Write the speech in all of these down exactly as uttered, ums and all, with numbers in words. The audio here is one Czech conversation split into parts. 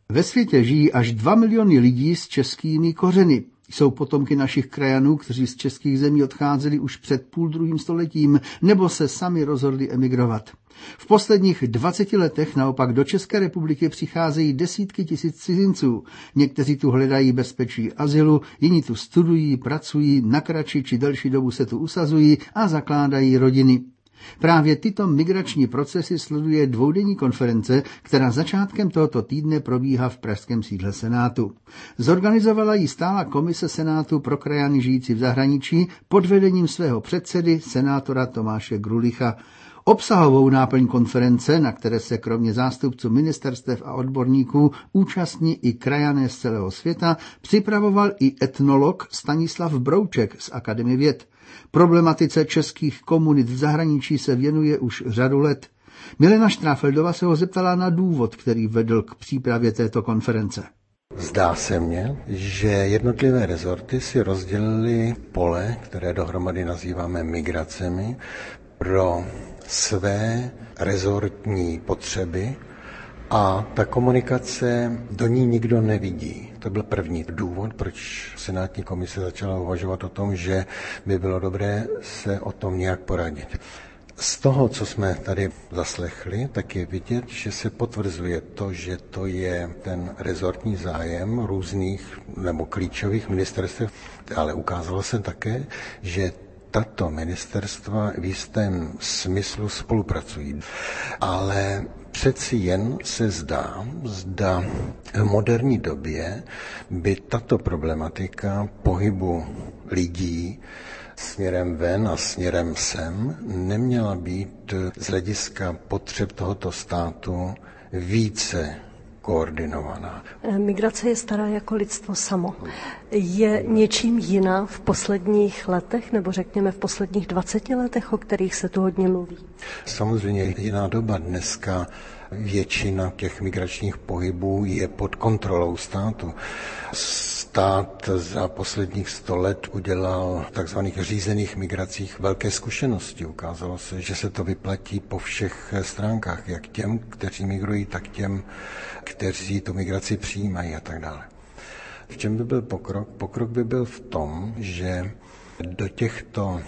Ve světě žijí až dva miliony lidí s českými kořeny. Jsou potomky našich krajanů, kteří z českých zemí odcházeli už před půl druhým stoletím, nebo se sami rozhodli emigrovat. V posledních dvaceti letech naopak do České republiky přicházejí desítky tisíc cizinců. Někteří tu hledají bezpečí azylu, jiní tu studují, pracují, na kratší či delší dobu se tu usazují a zakládají rodiny. Právě tyto migrační procesy sleduje dvoudenní konference, která začátkem tohoto týdne probíhá v pražském sídle Senátu. Zorganizovala ji stálá komise Senátu pro krajany žijící v zahraničí pod vedením svého předsedy, senátora Tomáše Grulicha. Obsahovou náplň konference, na které se kromě zástupců ministerstev a odborníků účastní i krajané z celého světa, připravoval i etnolog Stanislav Brouček z Akademie věd. Problematice českých komunit v zahraničí se věnuje už řadu let. Milena Štráfeldová se ho zeptala na důvod, který vedl k přípravě této konference. Zdá se mně, že jednotlivé rezorty si rozdělily pole, které dohromady nazýváme migracemi, pro své rezortní potřeby a ta komunikace do ní nikdo nevidí. To byl první důvod, proč senátní komise začala uvažovat o tom, že by bylo dobré se o tom nějak poradit. Z toho, co jsme tady zaslechli, tak je vidět, že se potvrzuje to, že to je ten rezortní zájem různých nebo klíčových ministerstev, ale ukázalo se také, že tato ministerstva v jistém smyslu spolupracují. Ale přeci jen se zdá, zda v moderní době by tato problematika pohybu lidí směrem ven a směrem sem neměla být z hlediska potřeb tohoto státu více koordinovaná. Migrace je stará jako lidstvo samo. Je něčím jiná v posledních letech, nebo řekněme v posledních dvaceti letech, o kterých se tu hodně mluví? Samozřejmě jiná doba. Dneska většina těch migračních pohybů je pod kontrolou státu. Stát za posledních sto let udělal v takzvaných řízených migracích velké zkušenosti. Ukázalo se, že se to vyplatí po všech stránkách, jak těm, kteří migrují, tak těm, kteří tu migraci přijímají a tak dále. V čem by byl pokrok? Pokrok by byl v tom, že do těchto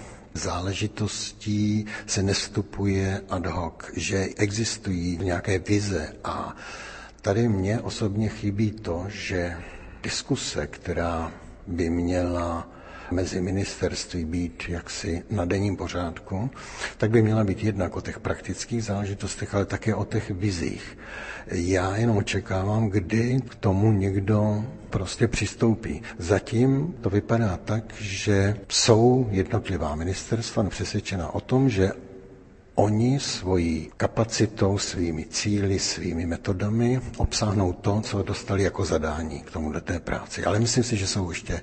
záležitostí se nevstupuje ad hoc, že existují nějaké vize a tady mně osobně chybí to, že diskuse, která by měla mezi ministerství být jaksi na denním pořádku, tak by měla být jednak o těch praktických záležitostech, ale také o těch vizích. Já jenom očekávám, kdy k tomu někdo prostě přistoupí. Zatím to vypadá tak, že jsou jednotlivá ministerstva přesvědčena o tom, že oni svojí kapacitou, svými cíli, svými metodami obsáhnou to, co dostali jako zadání k tomuto té práci. Ale myslím si, že jsou ještě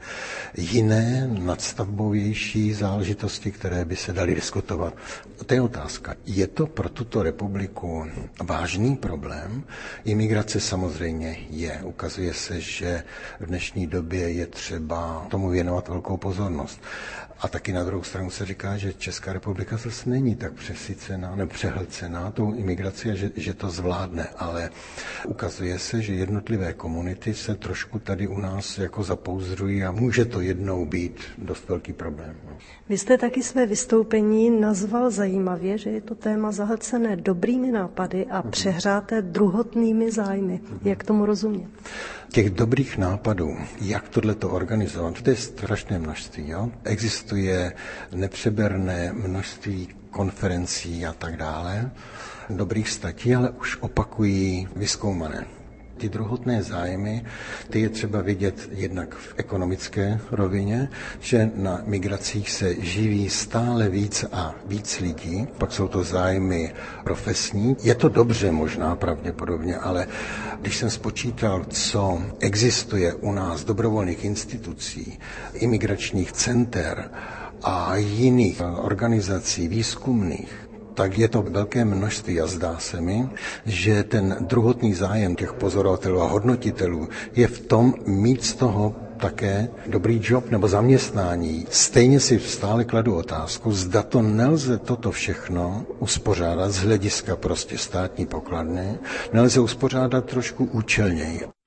jiné, nadstavbovější záležitosti, které by se daly diskutovat. To je otázka. Je to pro tuto republiku vážný problém? Imigrace samozřejmě je. Ukazuje se, že v dnešní době je třeba tomu věnovat velkou pozornost. A taky na druhou stranu se říká, že Česká republika zase není tak přesycená, nepřehlcená tou imigrací, že, že to zvládne, ale ukazuje se, že jednotlivé komunity se trošku tady u nás jako zapouzdrují a může to jednou být dost velký problém. Vy jste taky své vystoupení nazval zajímavě, že je to téma zahlcené dobrými nápady a přehřáté druhotnými zájmy. Jak tomu rozumět? Těch dobrých nápadů, jak tohleto organizovat, to je strašné množství. Jo? Existuje nepřeberné množství konferencí a tak dále, dobrých statí, ale už opakují vyzkoumané. Ty druhotné zájmy, ty je třeba vidět jednak v ekonomické rovině, že na migracích se živí stále víc a víc lidí, pak jsou to zájmy profesní. Je to dobře možná pravděpodobně, ale když jsem spočítal, co existuje u nás dobrovolných institucí, imigračních center a jiných organizací výzkumných, tak je to velké množství a zdá se mi, že ten druhotný zájem těch pozorovatelů a hodnotitelů je v tom mít z toho také dobrý job nebo zaměstnání. Stejně si stále kladu otázku, zda to nelze toto všechno uspořádat z hlediska prostě státní pokladny, nelze uspořádat trošku účelněji.